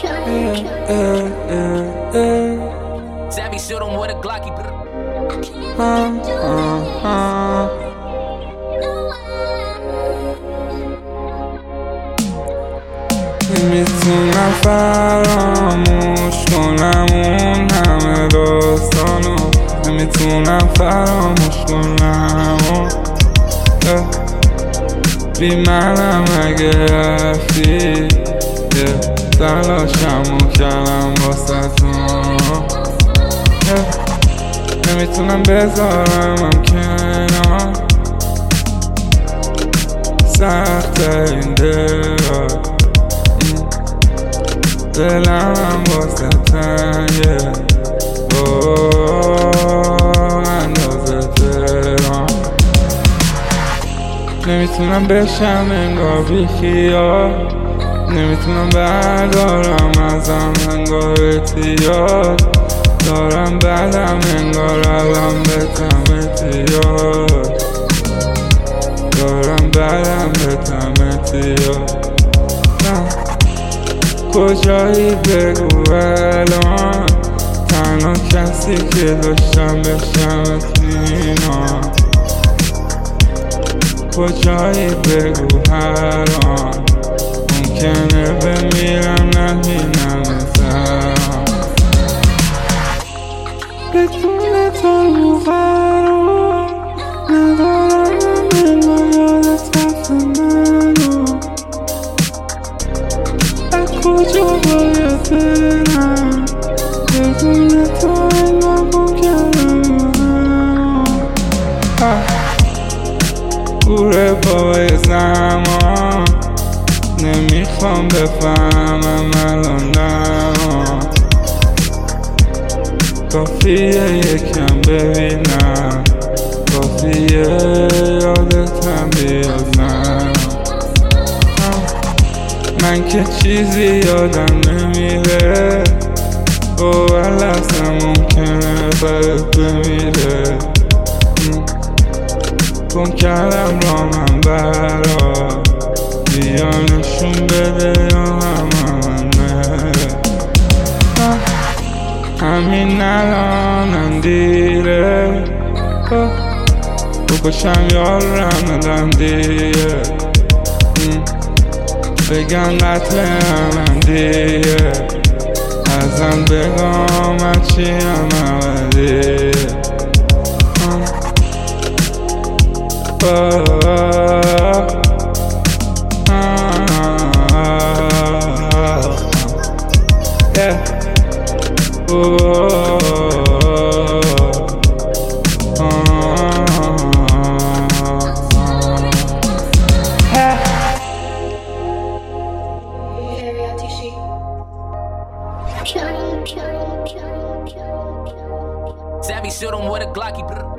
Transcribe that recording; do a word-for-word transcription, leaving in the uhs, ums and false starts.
Savvy shoot him with a Glocky. نمیتونم فراموش کنم اون همه داستانو، نمیتونم فراموش کنم بی منم اگه رفتی یه تلاشمو کردم واسه تو، نمیتونم بذارم کنار سخت این دل دلم واسه تنگه اندازه تهران، نمیتونم بشم انگار بی خیال، نمیتونم بردارم ازم انگار اعتیاد دارم بدم انگار الان بتم اعتیاد دارم بدم بتم اعتیاد کجایی بگو الان تنها کسی که داشتم بشم سینا، کجایی بگو هر آن ممکنه بمیرم نبینم ازم بدون تو قرار ندارم من یادت رفته منو، کجا باید برم بدون تو انگار ممکنم گوره بای زمان نمیخوام بفهمم الان نما کافیه یکم ببینم کافیه یادتم بیازم من که چیزی یادم نمیره باور لحظه ممکنه برات بمیره کن کردم را من برا بیا نشون بده یا همه همین الانم دیره بکشم یارم ندم دیره بگن قتل همم دیگه ازم بگم من چیم اولیه Savvy shoot him with a Glocky.